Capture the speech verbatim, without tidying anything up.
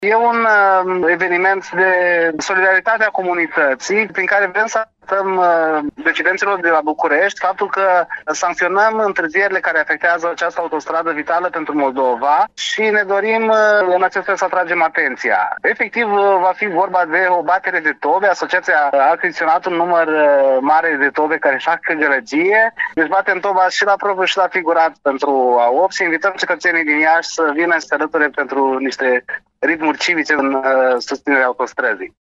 E un uh, eveniment de solidaritate a comunității prin care vrem să arătăm uh, decidenților de la București faptul că sancționăm întârzierile care afectează această autostradă vitală pentru Moldova și ne dorim uh, în acest fel să atragem atenția. Efectiv, uh, va fi vorba de o batere de tobe. Asociația a achiziționat un număr uh, mare de tobe care își fac gălăgie. Deci batem toba și la probă și la figurat pentru A opt și invităm cetățenii din Iași să vină și să alăture pentru niște ritmuri civice în uh, susținerea autostrăzii.